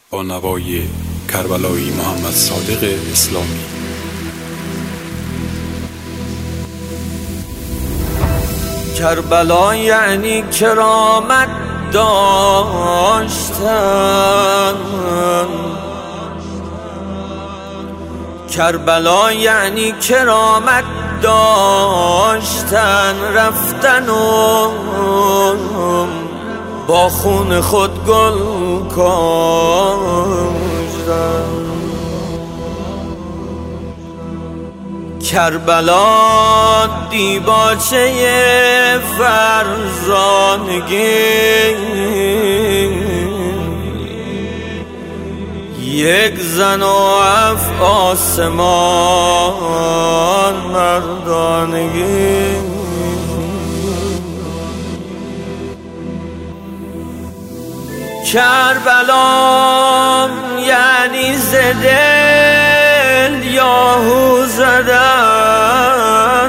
با نوای کربلایی محمد صادق اسلامی. کربلا یعنی کرامت داشتن، کربلا یعنی کرامت داشتن، رفتن و با خون خود گل کاشتن. کربلا دیباچه فرزانگی، یک زن و هفت آسمان مردانگی. کربلا یعنی زدل یاهو زدن،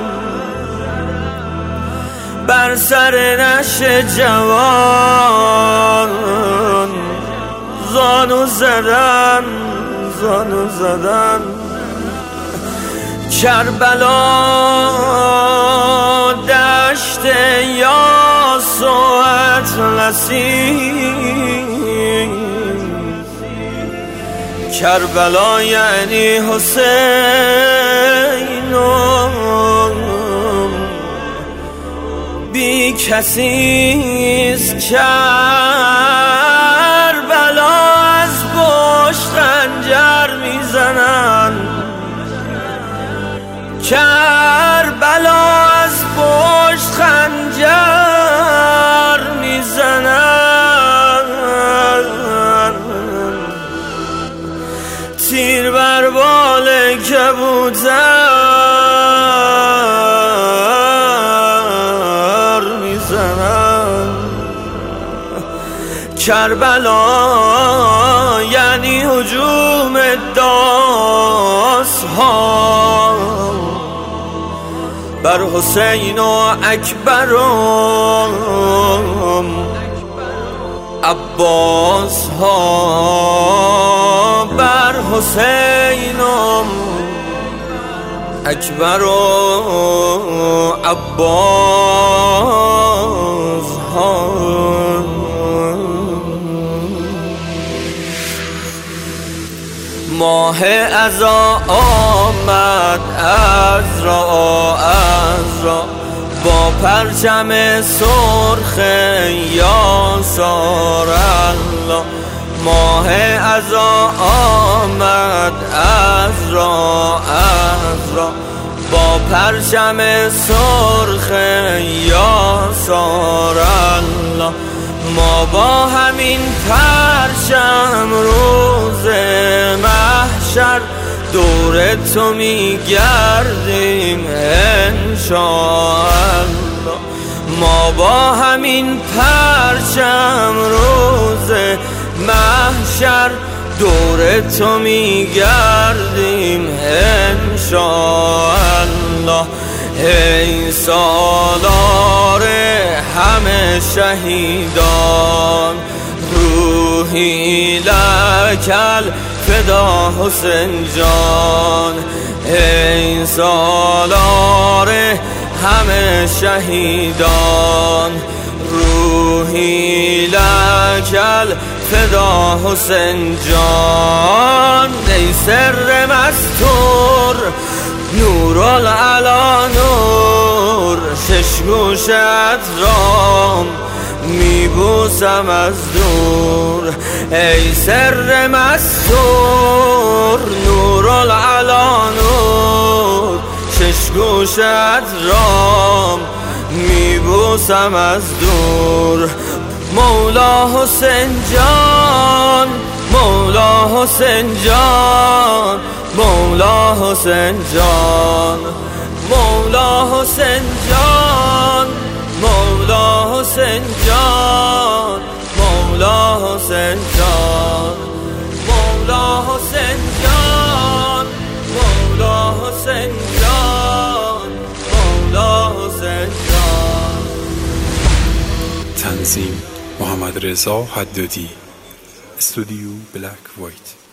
بر سر نشه جوان زانو زدن، زانو زدن. کربلا دشت یاس و اطلسی، کربلا یعنی حسین و بی کسیست. کربلا از پشت خنجر میزنن، کربلا از پشت خنجر میزنن، تیر بر بال کبوتر میزنن. کربلا یعنی هجوم داس‌ها بر حسین و اکبر و عباس ها، بر حسین و اکبر و عباس ها. ماه عزا آمد عذرا عذرا، با پرچم سرخ یاسار الله. ماه عزا آمد عذرا عذرا، با پرچم سرخ یاسار الله. ما با همین پرچم روز محشر دور تو میگردیم انشاءالله. ما با همین پرچم روز محشر دور تو میگردیم انشاءالله. ای سالار همه شهیدان، روحی لکل فدا حسین جان. ای سالار همه شهیدان، روحی لکل فدا حسین جان. ای سر مستور نورالعلا نور، شش گوشت را میبوسم از دور. ای سر مستور نورالعلا نور، شش گوشت را میبوسم از دور. مولا حسین جان، مولا حسین جان، مولا حسین جان، مولا حسین جان، مولا حسین جان، مولا حسین جان، مولا حسین جان، مولا حسین جان، مولا حسین جان. تنظیم محمد رضا حدادی. استودیو بلک وایت.